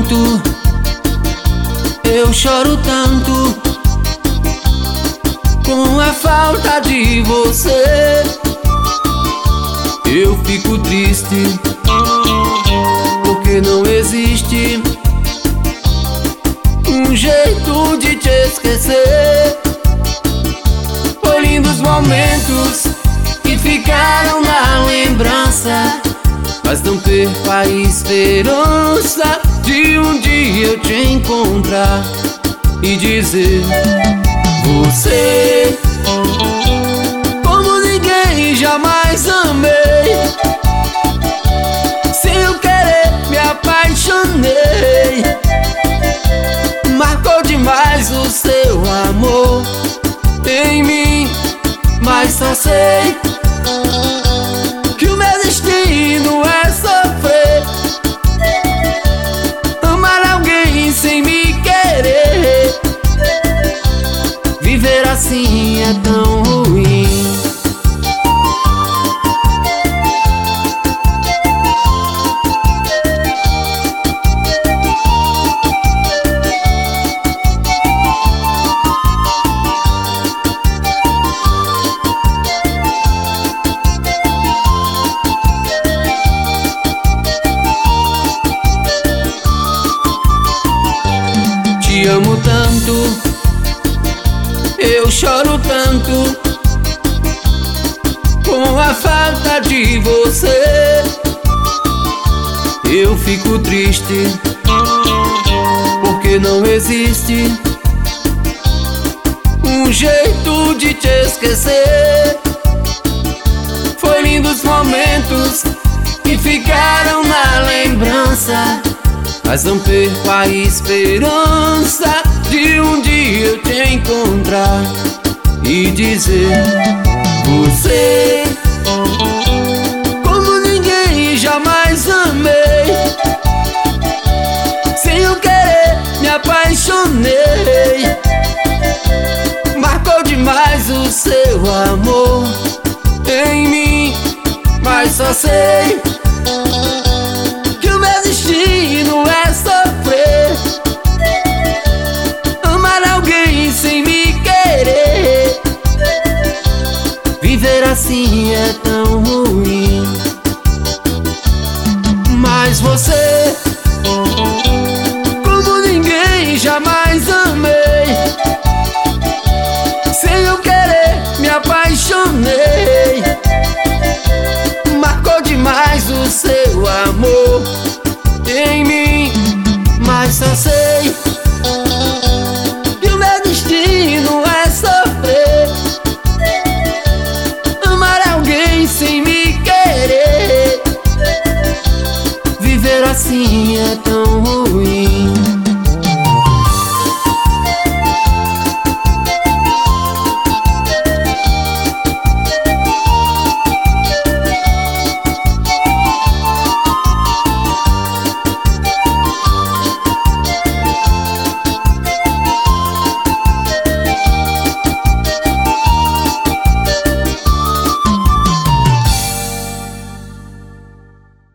tanto, eu choro tanto com a falta de você. Eu fico triste porque não existe um jeito de te esquecer. Foi lindos momentos que ficaram na lembrança, mas não perco a esperança de um dia eu te encontrar e dizer: você, como ninguém jamais amei. Sem eu querer me apaixonei. Marcou demais o seu amor em mim, mas só sei que o meu destino é sofrer. Amar alguém sem me querer, viver assim é tão ruim. Te amo tanto, eu choro tanto com a falta de você. Eu fico triste porque não existe um jeito de te esquecer. Foi lindos momentos que ficaram na lembrança, mas não perco a esperança de um dia eu te encontrar e dizer: você, como ninguém jamais amei. Sem eu querer me apaixonei. Marcou demais o seu amor em mim, mas só sei